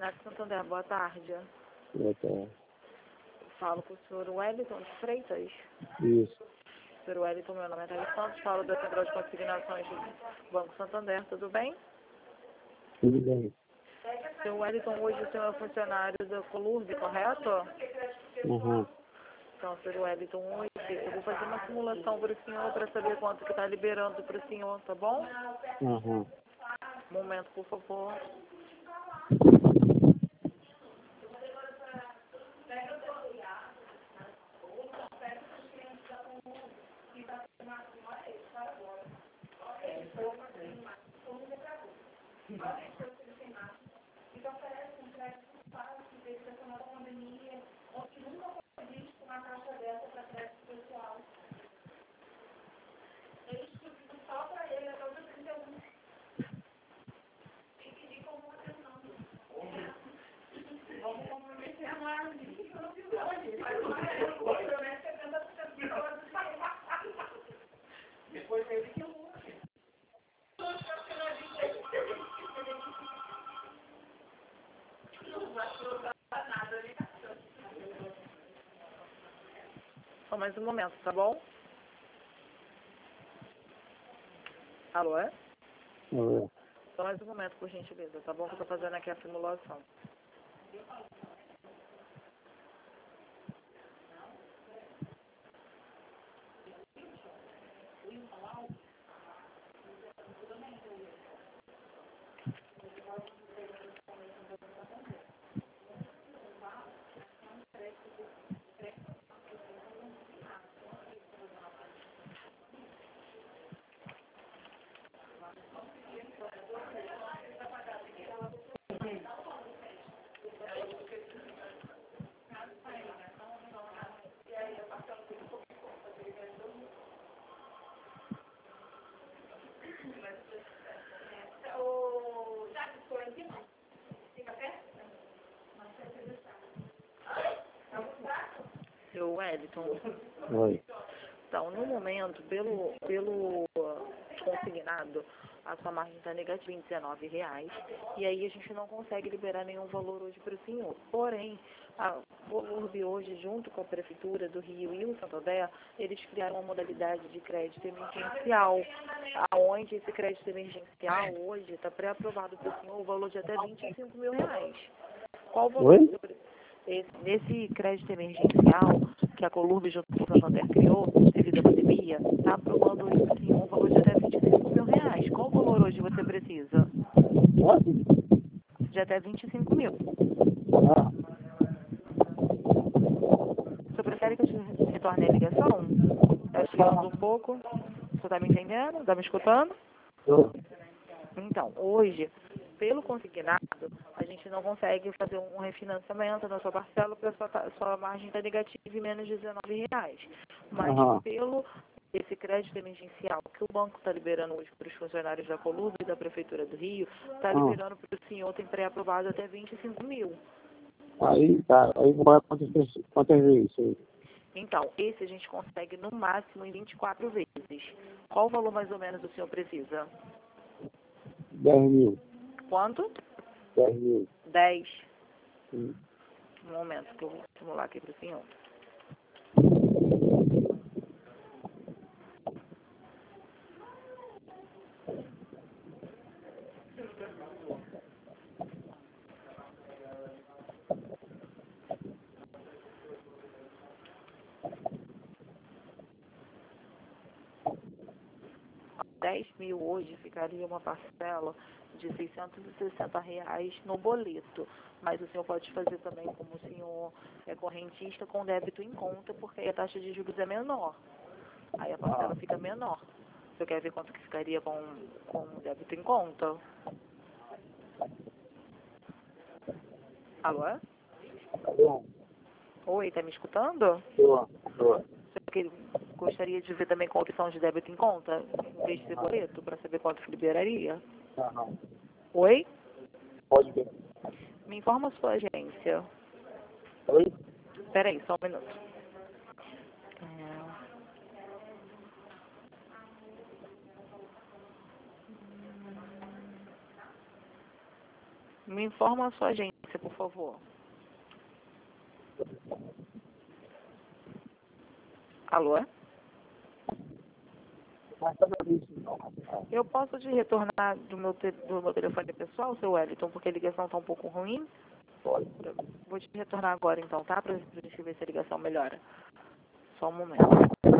Consignado Santander, boa tarde. Boa tarde. Falo com o senhor Wellington de Freitas. Isso. Senhor Wellington, meu nome é Thaís Santos, falo da Central de Consignações do Banco Santander, tudo bem? Tudo bem. Senhor Wellington, hoje o senhor é funcionário da Colurb, correto? Uhum. Então, senhor Wellington, hoje eu vou fazer uma simulação para o senhor para saber quanto que está liberando para o senhor, tá bom? Uhum. Um momento, por favor. Só mais um momento, tá bom? Alô, é? Alô. Só mais um momento, por gentileza, tá bom? Que eu tô fazendo aqui a simulação. Seu Wellington. Oi. Então, no momento, pelo consignado, a sua margem está negativa em R$19. E aí a gente não consegue liberar nenhum valor hoje para o senhor. Porém, a Colurb hoje, junto com a Prefeitura do Rio e o Santander, eles criaram uma modalidade de crédito emergencial, aonde esse crédito emergencial hoje está pré-aprovado para o senhor o valor de até R$25 mil. Qual o valor? Oi? Nesse crédito emergencial que a Colurb junto com o Santander criou, devido à pandemia, está aprovando hoje para o senhor um valor de até R$25 mil. Qual o valor hoje você precisa? Quanto? De até 25 mil. Ah, Você prefere que eu te retorne a ligação? Está chiando um pouco? Você está me entendendo? Está me escutando? tô. Então, hoje, pelo consignado, a gente não consegue fazer um refinanciamento na sua parcela porque a sua margem está negativa em menos de R$19. Mas Aham. pelo esse crédito emergencial que o banco está liberando hoje para os funcionários da Colurb e da Prefeitura do Rio, está liberando para o senhor, tem pré-aprovado até 25 mil. Aí, tá. Aí vai quantas vezes isso aí? Então, esse a gente consegue no máximo em 24 vezes. Qual o valor mais ou menos o senhor precisa? 10 mil. Quanto? 10 mil. 10. Sim. Um momento que eu vou simular aqui para o senhor. R$10 mil hoje ficaria uma parcela de R$660 no boleto. Mas o senhor pode fazer também como o senhor é correntista com débito em conta, porque aí a taxa de juros é menor. Aí a parcela fica menor. Você quer ver quanto que ficaria com débito em conta? Alô? Tá bom? Oi, tá me escutando? Tô. Você gostaria de ver também com a opção de débito em conta, em vez de ser boleto, para saber quanto que liberaria? Não. Oi? Pode ver. Me informa a sua agência. Oi? Peraí, só um minuto. É... Me informa a sua agência, por favor. Alô? Eu posso te retornar do meu telefone pessoal, seu Wellington, porque a ligação está um pouco ruim? Pode. Vou te retornar agora então, tá? Pra gente ver se a ligação melhora. Só um momento.